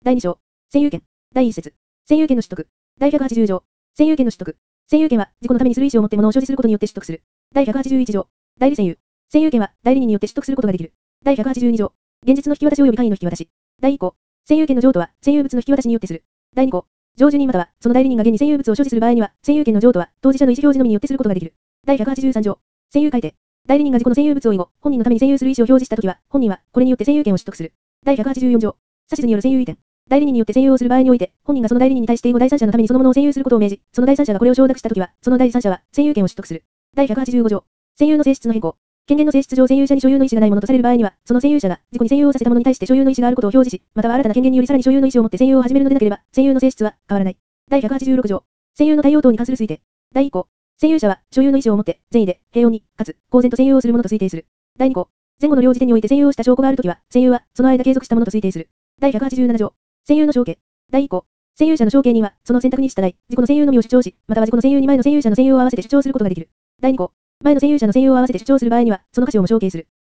第2章。占有権。第1節。占有権の取得。第180条。占有権の取得。占有権は、自己のためにする意思を持って物を所持することによって取得する。第181条。代理占有。占有権は、代理人によって取得することができる。第182条。現実の引き渡し及び簡易の引き渡し。第2項。占有権の譲渡は、占有物の引き渡しによってする。第2項。譲受人または、その代理人が現に占有物を所持する場合には、占有権の譲渡は、当事者の意思表示のみによってすることができる。第183条。占有改定。代理人が自己の占有物を以後、本人のために占有する意思を表示したときは、本人は、これによって占有権を取得する。第184条。指図による占有移転。代理人によって占有をする場合において、本人がその代理人に対して以後第三者のためにそのものを占有することを命じ、その第三者がこれを承諾したときは、その第三者は、占有権を取得する。第185条。占有の性質の変更。権限の性質上占有者に所有の意思がないものとされる場合には、その占有者が自己に占有をさせたものに対して所有の意思があることを表示し、または新たな権限によりさらに所有の意思を持って占有を始めるのでなければ、占有の性質は変わらない。第186条。占有の対応等に関する推定。第1項。占有者は所有の意思を持って善意で平穏にかつ公然と占有をするものと推定する。第2項。前後の両時点において占有をした証拠があるときは、占有はその間継続したものと推定する。第187条。占有の承継。第1項。占有者の承継人はその選択に従い、自己の占有のみを主張し、または自己の占有に前の占有者の占有を合わせて主張することができる。第2項。前の占有者の占有を合わせて主張する場合には、その箇所をも承継する。